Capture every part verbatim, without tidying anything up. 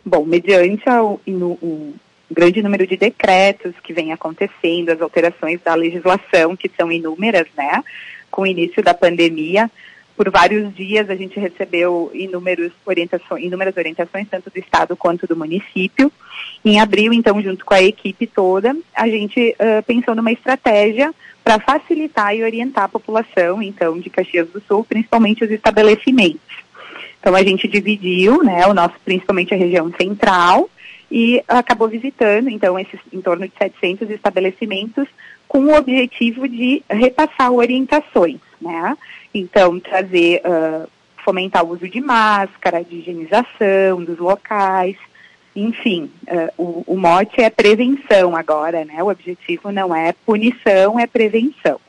Bom, mediante o, o grande número de decretos que vem acontecendo, as alterações da legislação, que são inúmeras, né, com o início da pandemia, por vários dias a gente recebeu inúmeros orientações, inúmeras orientações, tanto do Estado quanto do município. Em abril, então, junto com a equipe toda, a gente uh, pensou numa estratégia para facilitar e orientar a população, então, de Caxias do Sul, principalmente os estabelecimentos. Então, a gente dividiu, né, o nosso, principalmente a região central, e acabou visitando, então, esses em torno de setecentos estabelecimentos, com o objetivo de repassar orientações, né? Então, trazer, uh, fomentar o uso de máscara, de higienização dos locais, enfim, uh, o, o mote é prevenção agora, né? O objetivo não é punição, é prevenção.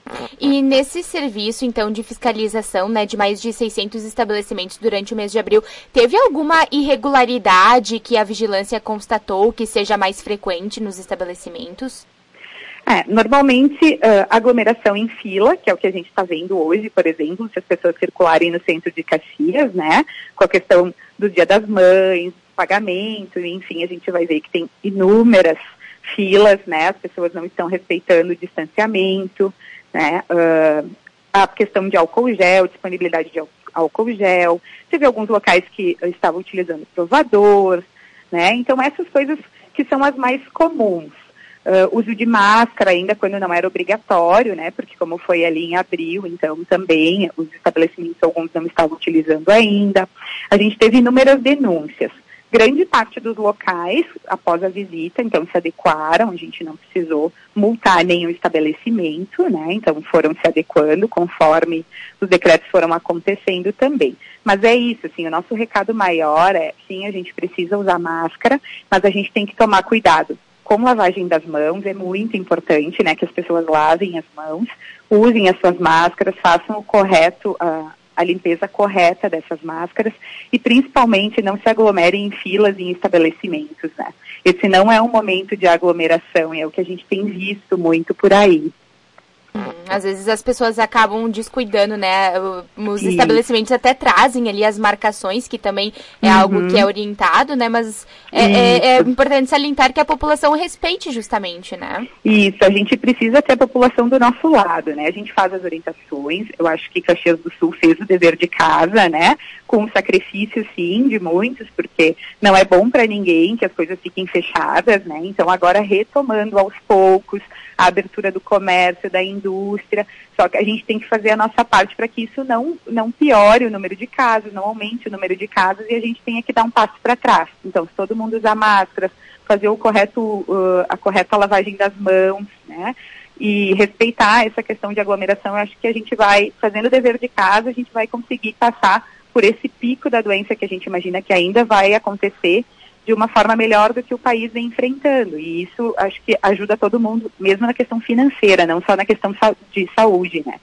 E nesse serviço, então, de fiscalização, né, de mais de seiscentos estabelecimentos durante o mês de abril, teve alguma irregularidade que a vigilância constatou que seja mais frequente nos estabelecimentos? É, normalmente, uh, aglomeração em fila, que é o que a gente está vendo hoje, por exemplo, se as pessoas circularem no centro de Caxias, né, com a questão do Dia das Mães, pagamento, enfim, a gente vai ver que tem inúmeras filas, né, as pessoas não estão respeitando o distanciamento, né, uh, a questão de álcool gel, disponibilidade de álcool gel, teve alguns locais que estavam utilizando provador, né, então essas coisas que são as mais comuns. Uh, uso de máscara ainda quando não era obrigatório, né, porque como foi ali em abril, então também os estabelecimentos, alguns não estavam utilizando ainda. A gente teve inúmeras denúncias. Grande parte dos locais, após a visita, então se adequaram, a gente não precisou multar nenhum estabelecimento, né, então foram se adequando conforme os decretos foram acontecendo também. Mas é isso, assim, o nosso recado maior é, sim, a gente precisa usar máscara, mas a gente tem que tomar cuidado. Com lavagem das mãos, é muito importante, né, que as pessoas lavem as mãos, usem as suas máscaras, façam o correto, a, a limpeza correta dessas máscaras e principalmente não se aglomerem em filas em estabelecimentos, né. Esse não é um momento de aglomeração, é o que a gente tem visto muito por aí. Hum, às vezes as pessoas acabam descuidando, né? Os Sim. estabelecimentos até trazem ali as marcações, que também é uhum. algo que é orientado, né? Mas é, é, é importante salientar que a população respeite justamente, né? Isso, a gente precisa ter a população do nosso lado, né? A gente faz as orientações, eu acho que Caxias do Sul fez o dever de casa, né? Com sacrifício, sim, de muitos, porque não é bom para ninguém que as coisas fiquem fechadas, né? Então agora retomando aos poucos a abertura do comércio, da indústria, só que a gente tem que fazer a nossa parte para que isso não, não piore o número de casos, não aumente o número de casos e a gente tenha que dar um passo para trás. Então, se todo mundo usar máscaras, fazer o correto, uh, a correta lavagem das mãos, né, e respeitar essa questão de aglomeração, eu acho que a gente vai, fazendo o dever de casa, a gente vai conseguir passar por esse pico da doença que a gente imagina que ainda vai acontecer de uma forma melhor do que o país vem enfrentando. E isso acho que ajuda todo mundo, mesmo na questão financeira, não só na questão de saúde, né?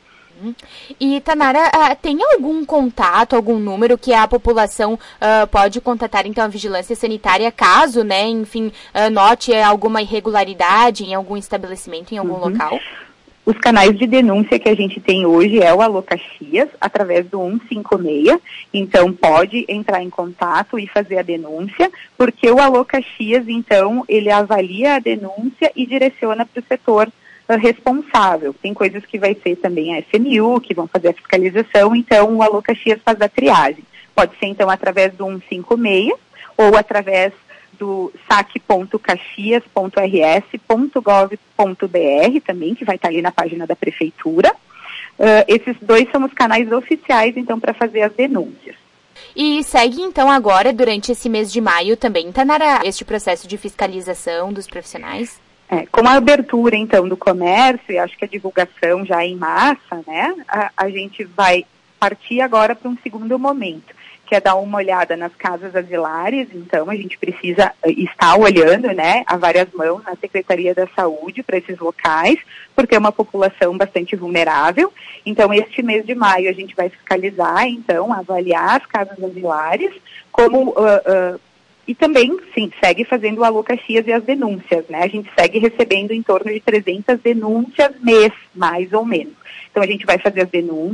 E, Tanara, tem algum contato, algum número que a população uh, pode contatar, então, a vigilância sanitária, caso, né, enfim, uh, note alguma irregularidade em algum estabelecimento, em algum uhum. local? Os canais de denúncia que a gente tem hoje é o Alô Caxias, através do um cinco seis, então pode entrar em contato e fazer a denúncia, porque o Alô Caxias, então, ele avalia a denúncia e direciona para o setor uh, responsável. Tem coisas que vai ser também a S M U, que vão fazer a fiscalização, então o Alô Caxias faz a triagem. Pode ser, então, através do um cinco seis ou através do saque ponto caxias ponto r s ponto gov ponto b r também, que vai estar ali na página da prefeitura. Uh, esses dois são os canais oficiais, então, para fazer as denúncias. E segue, então, agora, durante esse mês de maio também, Tanara, este processo de fiscalização dos profissionais? É, com a abertura, então, do comércio, e acho que a divulgação já em massa, né, a, a gente vai partir agora para um segundo momento, que é dar uma olhada nas casas asilares. Então a gente precisa estar olhando, né, a várias mãos na Secretaria da Saúde para esses locais, porque é uma população bastante vulnerável. Então este mês de maio a gente vai fiscalizar, então, avaliar as casas asilares, como, uh, uh, e também, sim, segue fazendo o Alô Caxias e as denúncias, né, a gente segue recebendo em torno de trezentas denúncias mês, mais ou menos. Então a gente vai fazer as denúncias,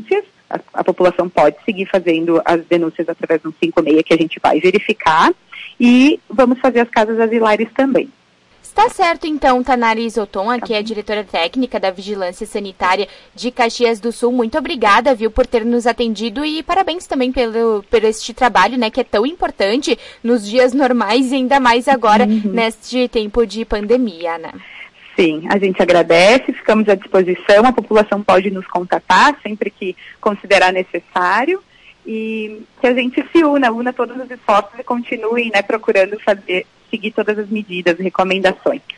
a, a população pode seguir fazendo as denúncias através do cinco seis que a gente vai verificar, e vamos fazer as casas asilares também. Está certo, então, Tanara Isoton, aqui é a diretora técnica da Vigilância Sanitária de Caxias do Sul. Muito obrigada, viu, por ter nos atendido, e parabéns também pelo, por este trabalho, né, que é tão importante nos dias normais e ainda mais agora, uhum. neste tempo de pandemia, né? Sim, a gente agradece, ficamos à disposição, a população pode nos contatar sempre que considerar necessário, e que a gente se una, una todos os esforços e continue, né, procurando fazer, seguir todas as medidas e recomendações.